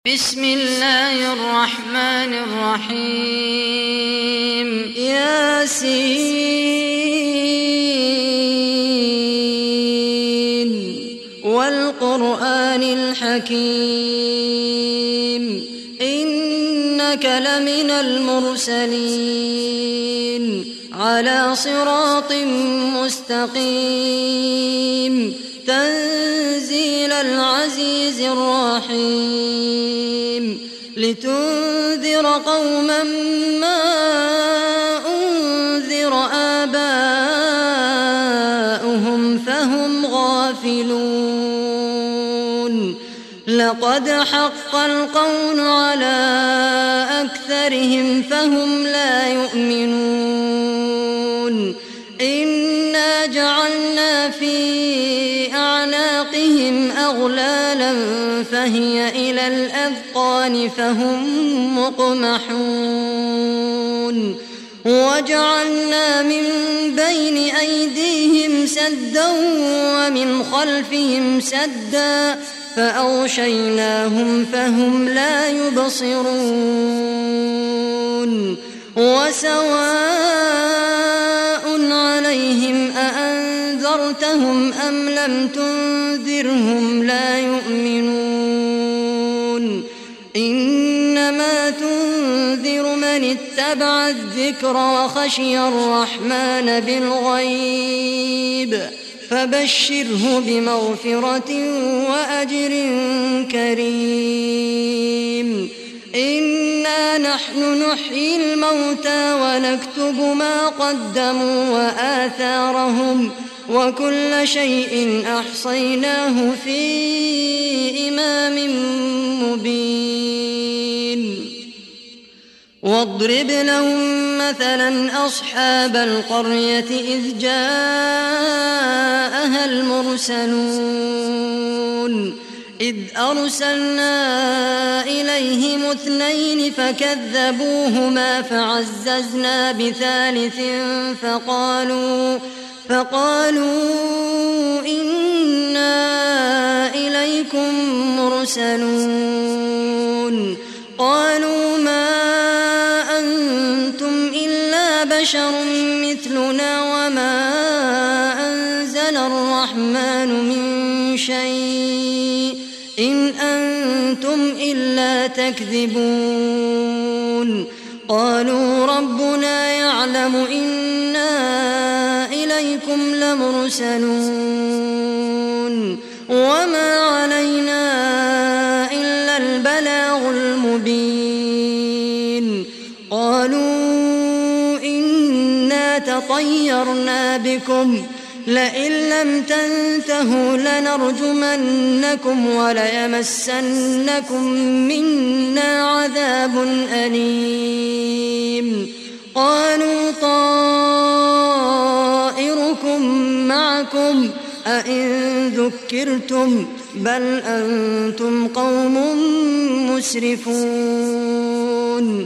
بسم الله الرحمن الرحيم ياسين والقرآن الحكيم إنك لمن المرسلين على صراط مستقيم تنزيل العزيز الرحيم لتنذر قوما ما أنذر آباؤهم فهم غافلون لقد حق القول على أكثرهم فهم لا يؤمنون إنا جعلنا في أعناقهم أغلالا فهي إلى الأذقان فهم مقمحون وجعلنا من بين أيديهم سدا ومن خلفهم سدا فأغشيناهم فهم لا يبصرون وسواء عليهم أأنذرتهم أم لم تنذرهم لا يؤمنون إنما تنذر من اتبع الذكر وخشي الرحمن بالغيب فبشره بمغفرة وأجر كريم إنا نحن نحيي الموتى ونكتب ما قدموا وآثارهم وكل شيء أحصيناه في إمام مبين واضرب لهم مثلا أصحاب القرية إذ جاءها المرسلون إذ أرسلنا إليهم 2 فكذبوهما فعززنا بثالث فقالوا إنا إليكم مرسلون قالوا ما أنتم إلا بشر مثلنا وما أنزل الرحمن من شيء إن أنتم إلا تكذبون قالوا ربنا يعلم إنا إليكم لمرسلون وما علينا إلا البلاغ المبين قالوا إنا تطيرنا بكم لئن لم تنتهوا لنرجمنكم وليمسنكم منا عذاب أليم قالوا طائركم معكم أئن ذكرتم بل أنتم قوم مسرفون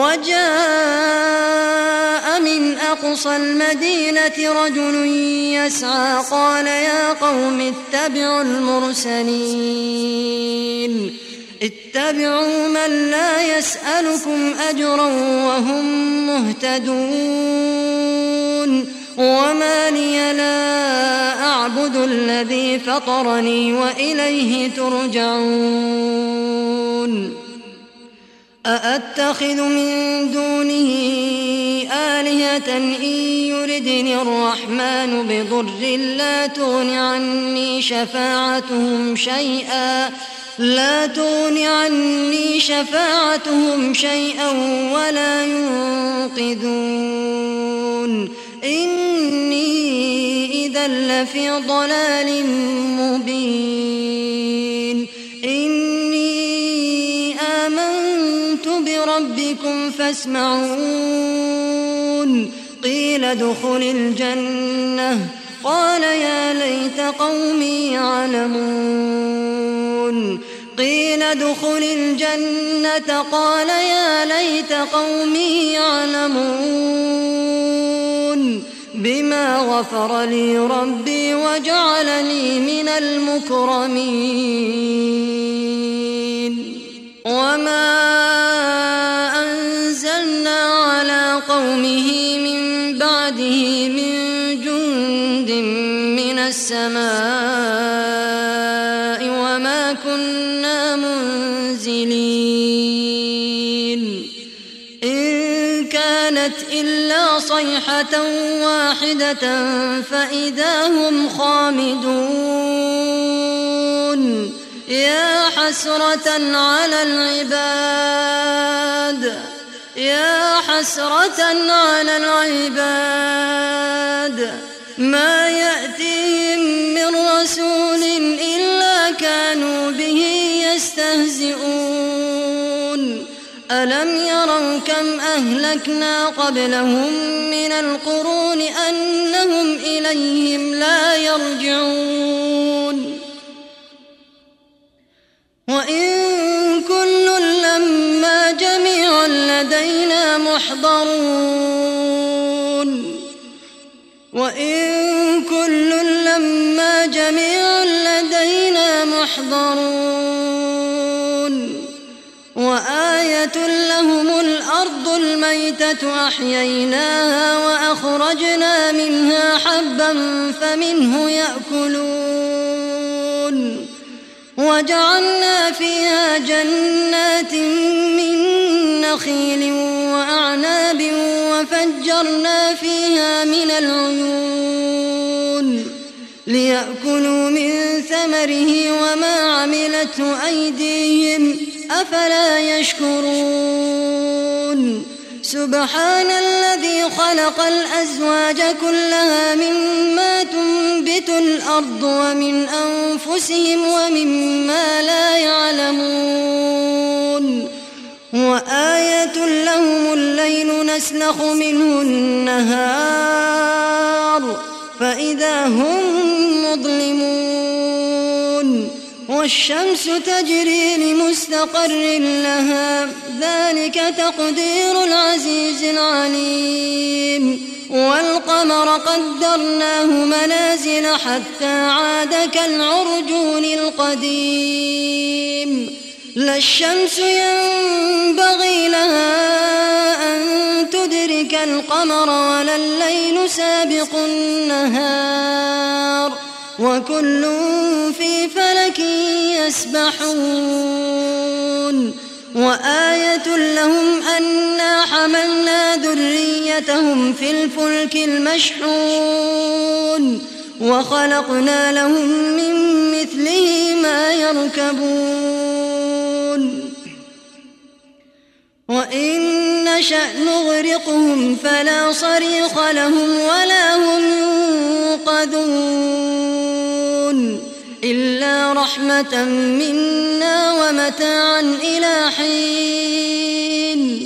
وجاء من أقصى المدينة رجل يسعى قال يا قوم اتبعوا المرسلين اتبعوا من لا يسألكم أجرا وهم مهتدون وما لي لا أعبد الذي فطرني وإليه ترجعون أأتخذ من دونه آلهة إن يردني الرحمن بضر لا تغن عني شفاعتهم شيئا ولا ينقذون إني إذا لفي ضلال مبين إني آمنت بربكم فاسمعون قيل ادخل الجنة قال يا ليت قومي يعلمون قيل ادخل الجنة قال يا ليت قومي يعلمون بما غفر لي ربي وجعلني من المكرمين وما أنزلنا على قومه من بعده من جند من السماء وما كنا منزلين إن كانت إلا صيحة واحدة فإذا هم خامدون يا حسرة على العباد يا حسرة على العباد ما يأتيهم من رسول إلا كانوا به يستهزئون ألم يروا كم أهلكنا قبلهم من القرون أنهم إليهم لا يرجعون وإن كل لما جميع لدينا محضرون وإن كل لما جميع لدينا محضرون وآية لهم الأرض الميتة أحييناها وأخرجنا منها حبا فمنه يأكلون وجعلنا فيها جنات من نخيل وأعناب وفجرنا فيها من العيون ليأكلوا من ثمره وما عملته أيديهم أفلا يشكرون سبحان الذي خلق الأزواج كلها مما تنبت الأرض ومن أنفسهم ومما لا يعلمون وآية لهم الليل نسلخ منه النهار فإذا هم مظلمون والشمس تجري لمستقر لها ذلك تقدير العزيز العليم والقمر قدرناه منازل حتى عاد كالعرجون القديم لا الشمس ينبغي لها أن تدرك القمر ولا الليل سابق النهار وكل في فلك يسبحون وآية لهم أنا حملنا ذريتهم في الفلك المشحون وخلقنا لهم من مثله ما يركبون وإن نشأ نغرقهم فلا صريخ لهم ولا هم ينقذون إلا رحمة منا ومتاعا إلى حين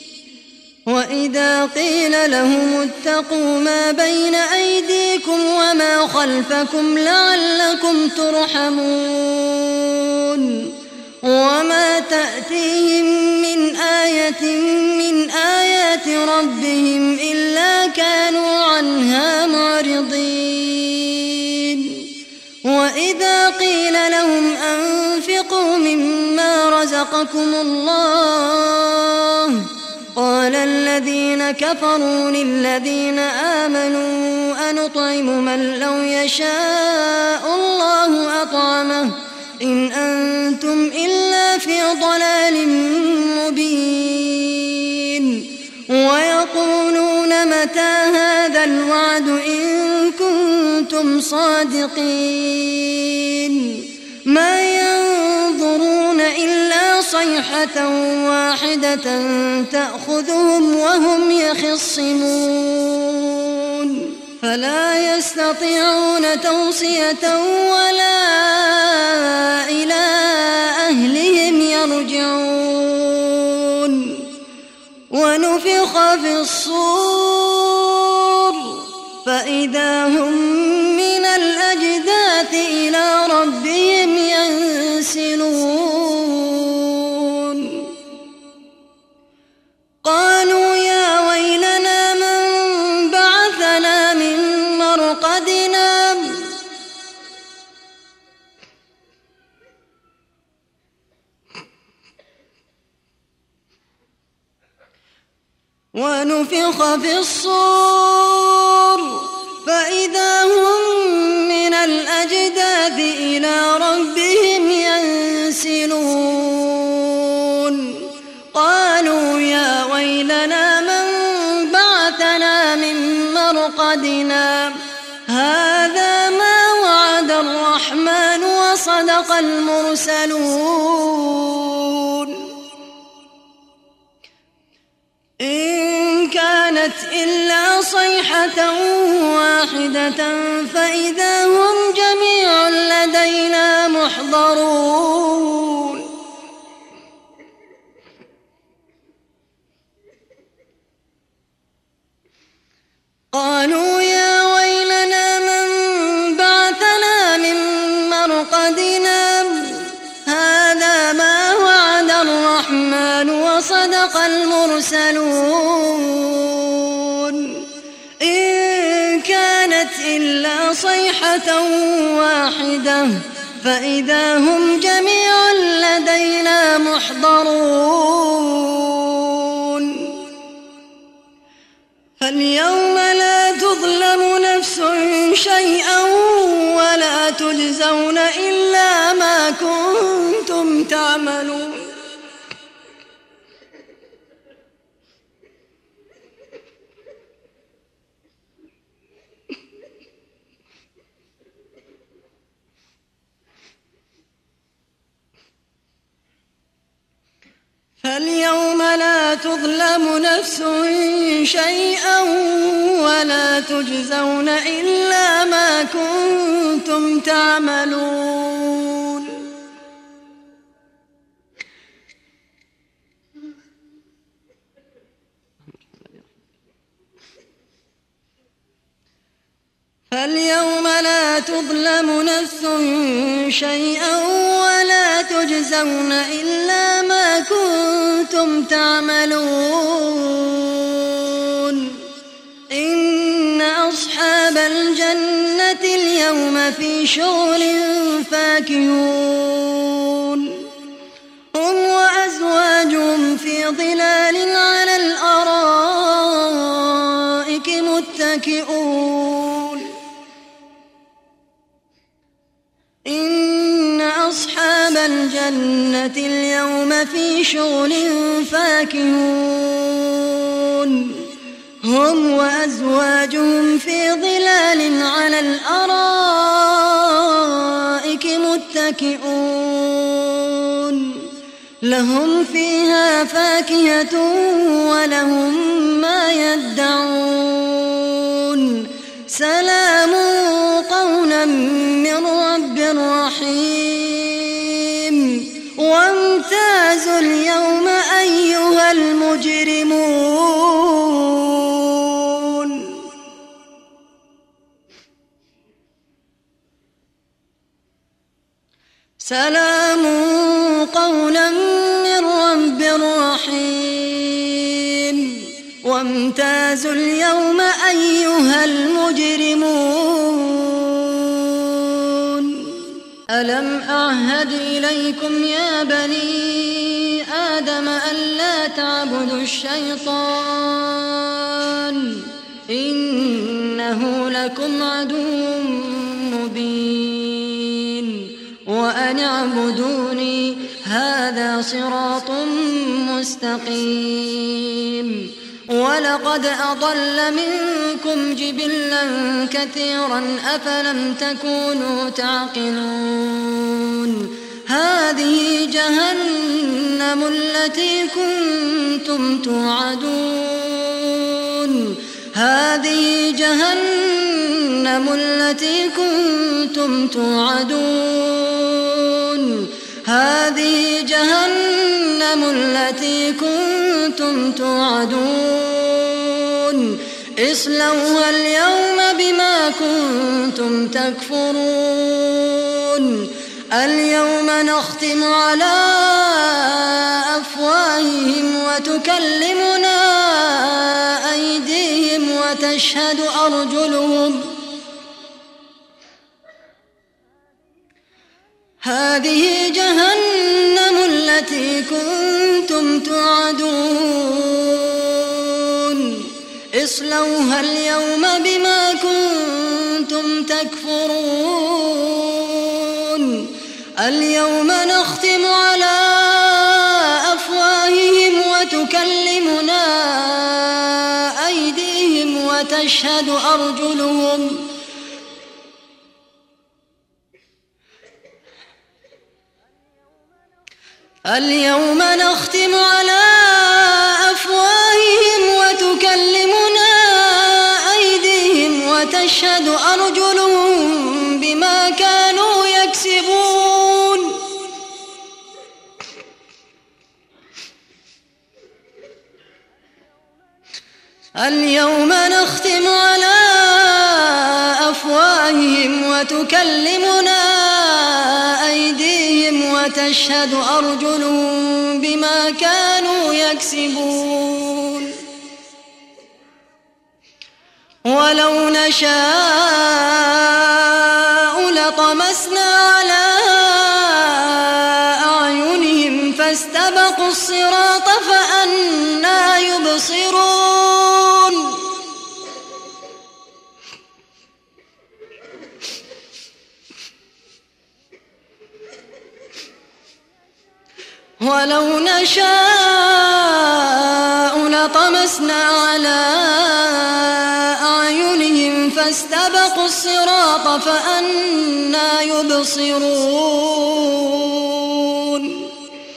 وإذا قيل لهم اتقوا ما بين أيديكم وما خلفكم لعلكم ترحمون وما تأتيهم من آية من آيات ربهم إلا كانوا عنها معرضين وإذا قيل لهم أنفقوا مما رزقكم الله قال الذين كفروا للذين آمنوا أنطعم من لو يشاء الله أطعمه إن أنتم إلا في ضلال مبين ويقولون متى هذا الوعد إن كنتم صادقين ما ينظرون إلا صيحة واحدة تأخذهم وهم يخصمون فلا يستطيعون توصية ولا إلى أهلهم يرجعون ونفخ في الصور فإذا هم من الأجداث إلى ربهم ينسلون قالوا يا ويلنا من بعثنا من مرقدنا ونفخ في الصور فإذا هم من الأجداث إلى ربهم ينسلون قالوا يا ويلنا من بعثنا من مرقدنا هذا ما وعد الرحمن وصدق المرسلون إن كانت إلا صيحة واحدة فإذا هم جميع لدينا محضرون قالوا يا ويلنا من بعثنا من مرقدنا هذا ما وعد الرحمن وصدق المرسلون إن كانت إلا صيحة واحدة فإذا هم جميع لدينا محضرون فاليوم لا تظلم نفس شيئا ولا تجزون إلا ما كنتم تعملون فاليوم لا تظلم نفس شيئا ولا تجزون إلا ما كنتم تعملون فاليوم لا تظلم نفس شيئا ولا تجزون إلا ما كنتم تعملون إن أصحاب الجنة اليوم في شغل فاكهون هم وأزواجهم في ظلال على الأرائك متكئون إن أصحاب الجنة اليوم في شغل فاكهون هم وأزواجهم في ظلال على الأرائك متكئون لهم فيها فاكهة ولهم ما يدعون سلام قولا من رب رحيم وامتازوا اليوم أيها المجرمون سلام قولا من رب رحيم وامتازوا اليوم أيها المجرمون ألم أعهد إليكم يا بني آدم ألا تعبدوا الشيطان إنه لكم عدو مبين وأن اعبدوني هذا صراط مستقيم ولقد أضل منكم جبلا كثيرا أفلم تكونوا تعقلون هذه جهنم التي كنتم توعدون هذه جهنم التي كنتم توعدون هذه جهنم التي كنتم توعدون اصلوها اليوم بما كنتم تكفرون اليوم نختم على أفواههم وتكلمنا أيديهم وتشهد أرجلهم هذه جهنم التي كنتم توعدون اصلوها اليوم بما كنتم تكفرون اليوم نختم على أفواههم وتكلمنا أيديهم وتشهد أرجلهم اليوم نختم على أفواههم وتكلمنا أيديهم وتشهد أرجلهم بما كانوا يكسبون اليوم نختم على أفواههم وتكلمنا أيديهم وتشهد أرجلهم بما كانوا يكسبون ولو نشاء لطمسنا على أعينهم فاستبقوا الصراط فأنى يبصرون ولو نشاء لطمسنا على أعينهم فاستبقوا الصراط فأنى يبصرون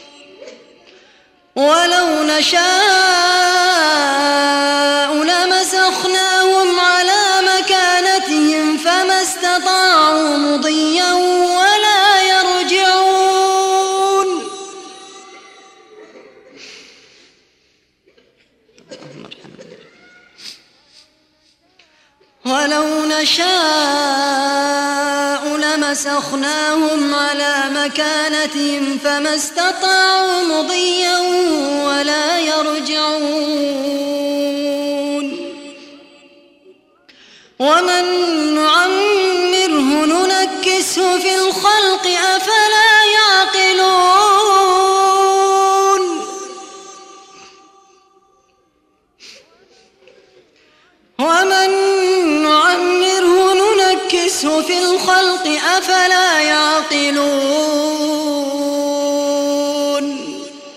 ولو نشاء لمسخناهم على مكانتهم فما استطاعوا مضيا ولا يرجعون ولو نشاء لمسخناهم على مكانتهم فما استطاعوا مضيا ولا يرجعون ومن نعمره ننكسه في الخلق أفلا يعقلون ومن نعمره ننكسه في الخلق أفلا يعقلون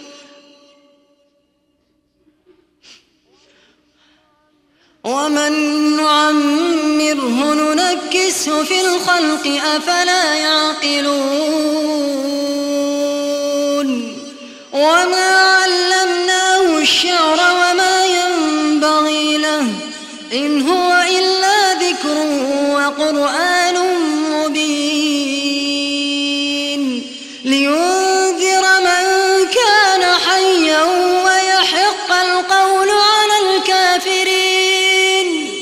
ومن نعمره ننكسه في الخلق أفلا يعقلون وما علمناه الشعر وما ينبغي له إن هو إلا ذكر وقرآن مبين لينذر من كان حيا ويحق القول على الكافرين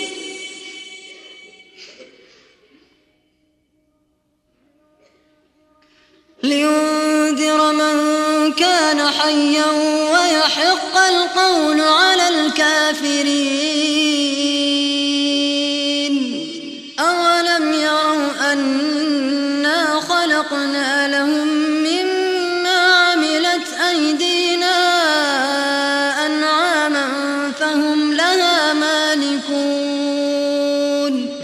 لينذر من كان حيا ويحق القول على الكافرين أولم يروا أنا خلقنا لهم مما عملت أيدينا أنعاما فهم لها مالكون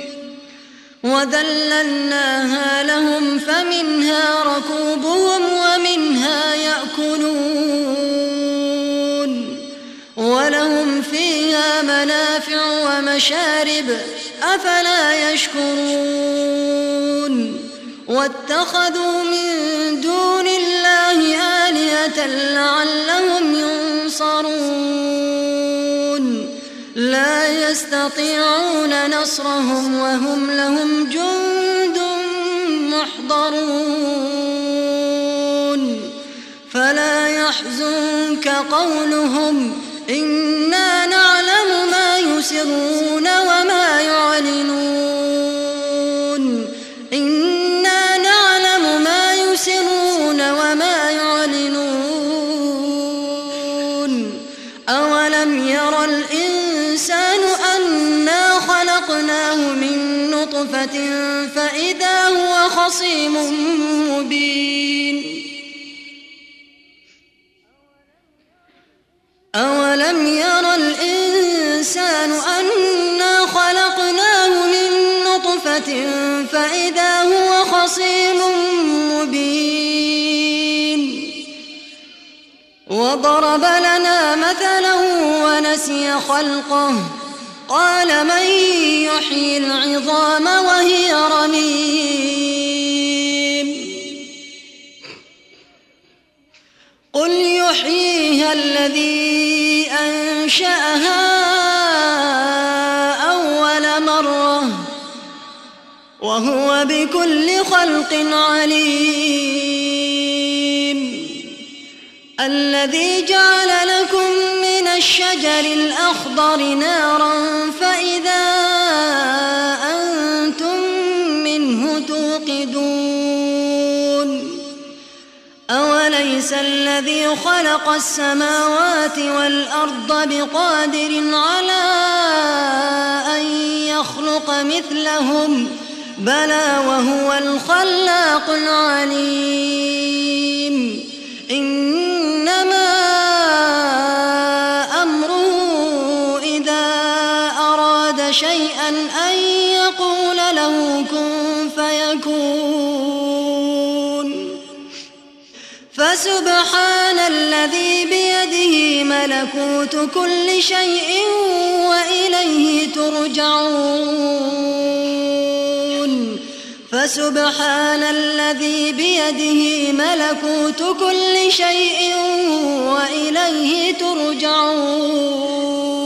وذللناها لهم فمنها ركوبهم ومنها يأكلون ولهم فيها منافع ومشارب أفلا يشكرون واتخذوا من دون الله آلهة لعلهم ينصرون لا يستطيعون نصرهم وهم لهم جند محضرون فلا يحزنك قولهم إنا نعلم ما يسرون وما يعلنون إنا نعلم ما يسرون وما يعلنون أولم ير الإنسان أنا خلقناه من نطفة فإذا هو خصيم مبين أولم ير الإنسان الإنسان أنا خلقناه من نطفة فإذا هو خصيم مبين وضرب لنا مثلا ونسي خلقه قال من يحيي العظام وهي رميم قل يحييها الذي أنشأها أول مرة وهو بكل خلق عليم الذي جعل لكم من الشجر الأخضر نارا فإذا أنتم منه توقدون أوليس الذي خلق السماوات والأرض بقادر على أن يخلق مثلهم بلى وهو الخلاق العليم إنما أمره إذا أراد شيئا أن يقول له كن فيكون فسبحان الذي بيده ملكوت كل شيء وإليه ترجعون فسبحان الذي بيده ملكوت كل شيء وإليه ترجعون